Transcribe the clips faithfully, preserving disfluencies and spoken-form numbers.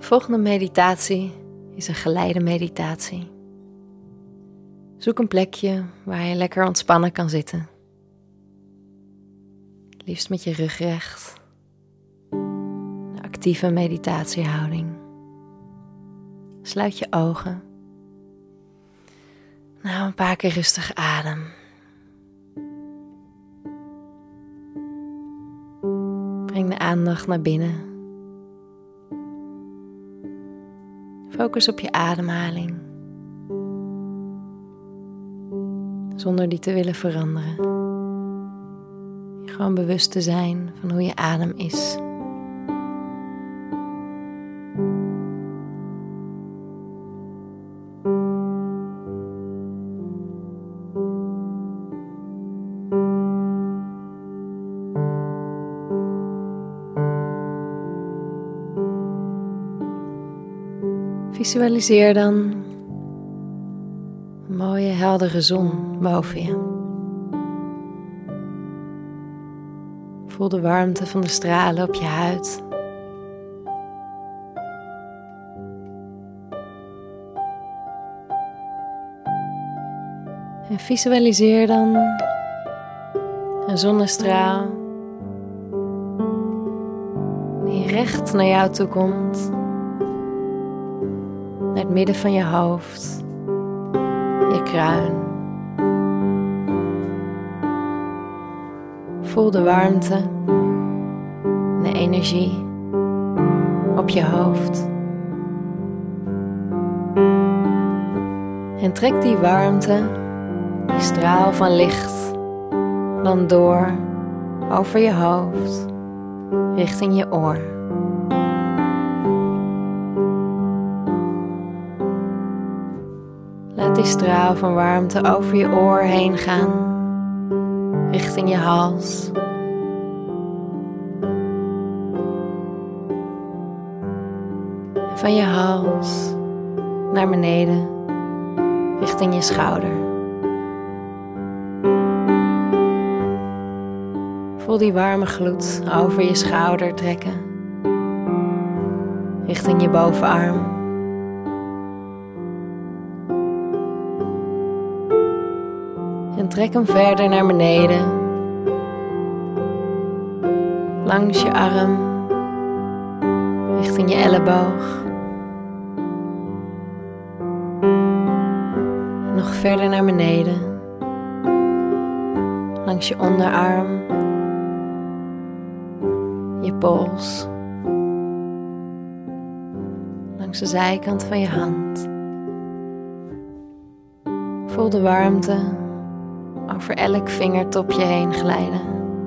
De volgende meditatie is een geleide meditatie. Zoek een plekje waar je lekker ontspannen kan zitten. Liefst met je rug recht. Een actieve meditatiehouding. Sluit je ogen. Nou, een paar keer rustig adem. Breng de aandacht naar binnen. Focus op je ademhaling. Zonder die te willen veranderen. Je gewoon bewust te zijn van hoe je adem is. Visualiseer dan een mooie heldere zon boven je. Voel de warmte van de stralen op je huid. En visualiseer dan een zonnestraal die recht naar jou toe komt. Naar het midden van je hoofd, je kruin. Voel de warmte en de energie op je hoofd. En trek die warmte, die straal van licht, dan door over je hoofd, richting je oor. Laat die straal van warmte over je oor heen gaan, richting je hals. En van je hals naar beneden, richting je schouder. Voel die warme gloed over je schouder trekken, richting je bovenarm. En trek hem verder naar beneden, langs je arm, richting je elleboog. En nog verder naar beneden, langs je onderarm, je pols, langs de zijkant van je hand. Voel de warmte over elk vingertopje heen glijden.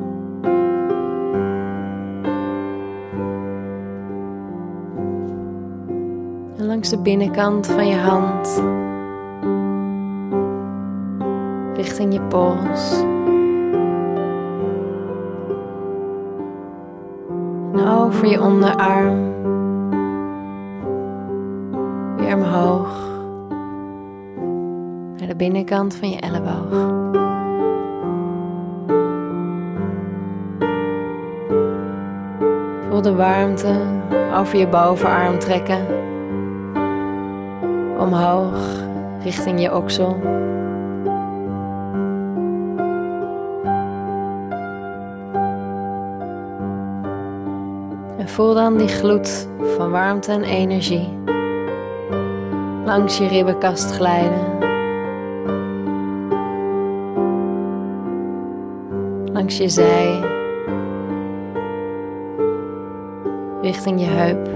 En langs de binnenkant van je hand, richting je pols. En over je onderarm, weer omhoog, naar de binnenkant van je elleboog. Voel de warmte over je bovenarm trekken, omhoog richting je oksel. En voel dan die gloed van warmte en energie langs je ribbenkast glijden, langs je zij, richting je heup.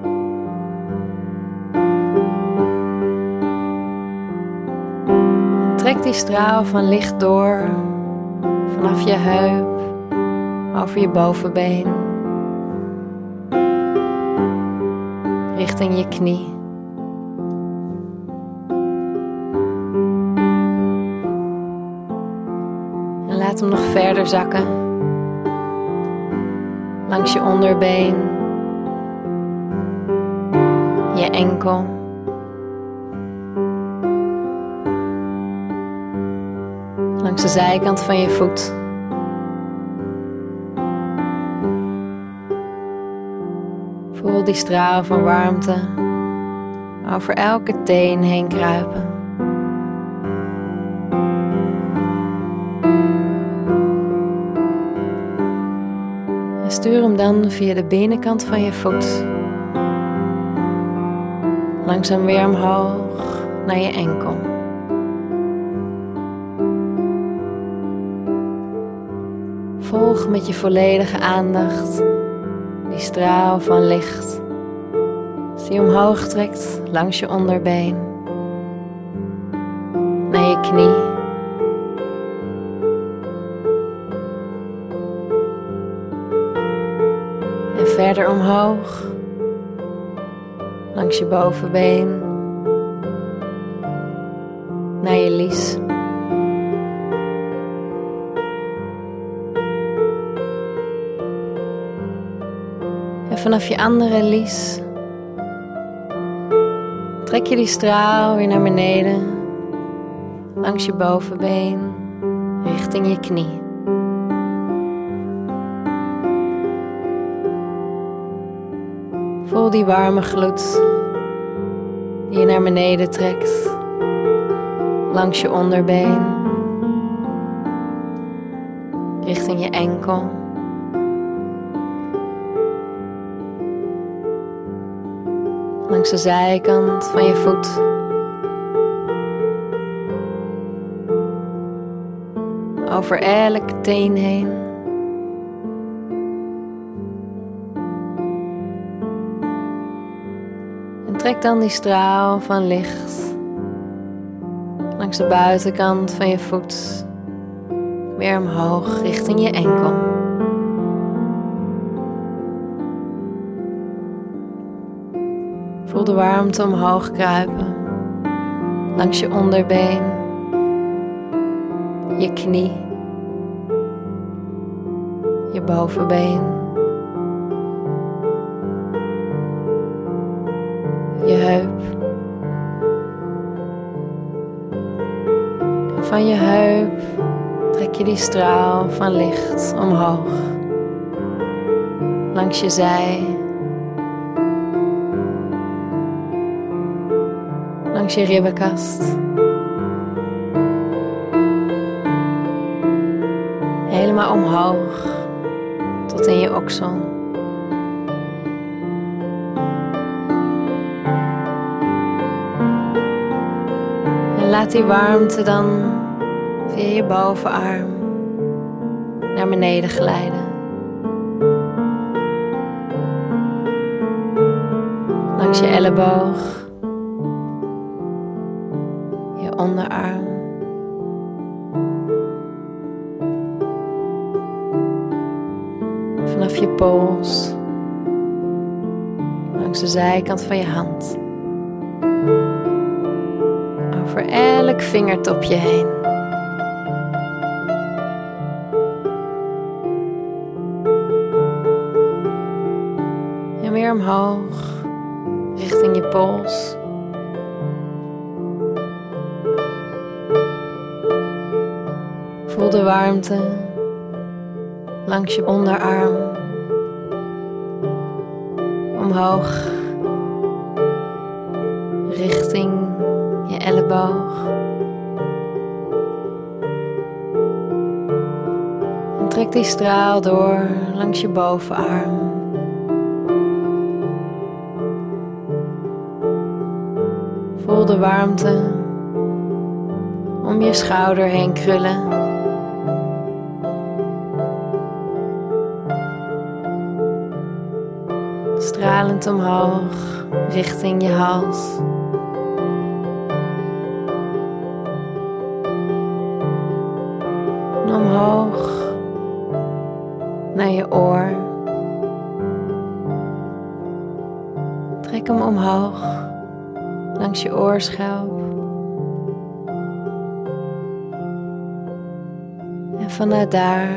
En trek die straal van licht door, vanaf je heup, over je bovenbeen, richting je knie. En laat hem nog verder zakken, langs je onderbeen, je enkel, langs de zijkant van je voet. Voel die straal van warmte over elke teen heen kruipen. En stuur hem dan via de binnenkant van je voet langzaam weer omhoog naar je enkel. Volg met je volledige aandacht die straal van licht die omhoog trekt langs je onderbeen, naar je knie, en verder omhoog langs je bovenbeen, naar je lies. En vanaf je andere lies trek je die straal weer naar beneden, langs je bovenbeen, richting je knie. Voel die warme gloed die je naar beneden trekt, langs je onderbeen, richting je enkel. Langs de zijkant van je voet. Over elke teen heen. En trek dan die straal van licht langs de buitenkant van je voet weer omhoog richting je enkel. Voel de warmte omhoog kruipen, langs je onderbeen, je knie, je bovenbeen, je heup. En van je heup trek je die straal van licht omhoog, langs je zij, langs je ribbenkast, helemaal omhoog tot in je oksel. En laat die warmte dan via je bovenarm naar beneden glijden, langs je elleboog, onderarm, vanaf je pols, langs de zijkant van je hand, over elk vingertopje heen. En weer omhoog, richting je pols. Voel de warmte langs je onderarm, omhoog, richting je elleboog. En trek die straal door langs je bovenarm. Voel de warmte om je schouder heen krullen. Stralend omhoog, richting je hals. En omhoog naar je oor. Trek hem omhoog langs je oorschelp. En vanuit daar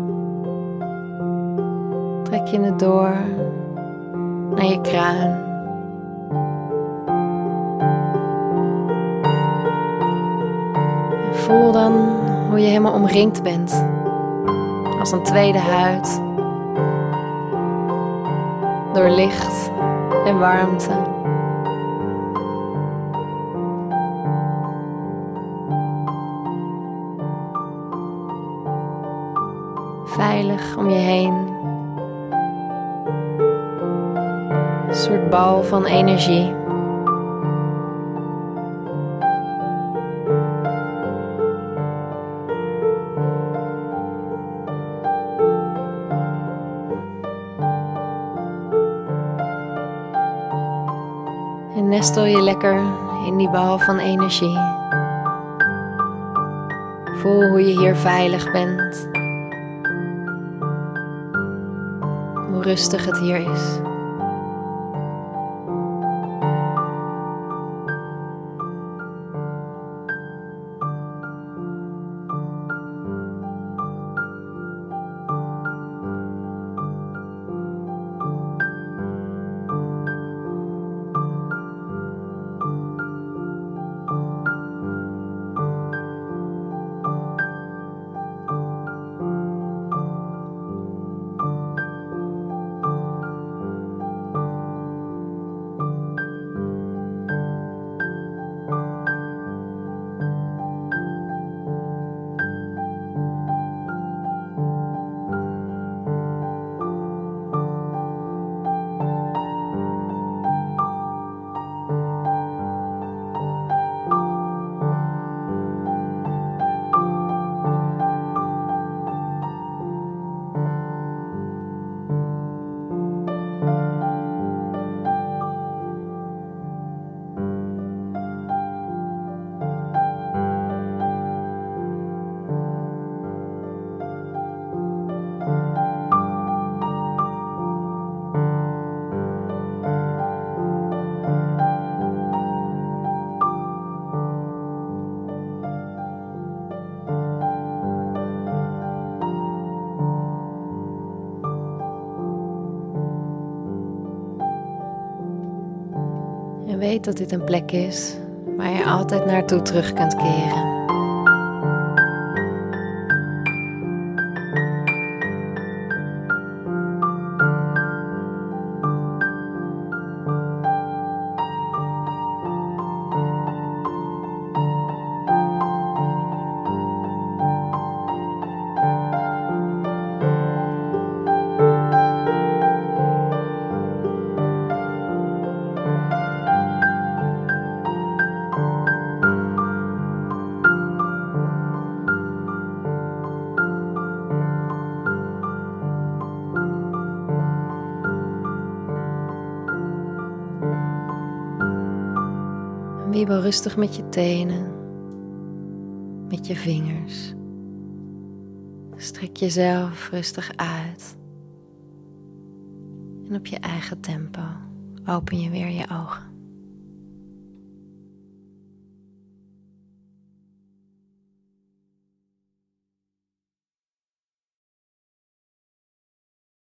trek je het door naar je kruin. En voel dan hoe je helemaal omringd bent, als een tweede huid, door licht en warmte. Veilig om je heen. Een soort bal van energie. En nestel je lekker in die bal van energie. Voel hoe je hier veilig bent. Hoe rustig het hier is. En weet dat dit een plek is waar je altijd naartoe terug kunt keren. Wiebel rustig met je tenen, met je vingers. Strek jezelf rustig uit. En op je eigen tempo open je weer je ogen.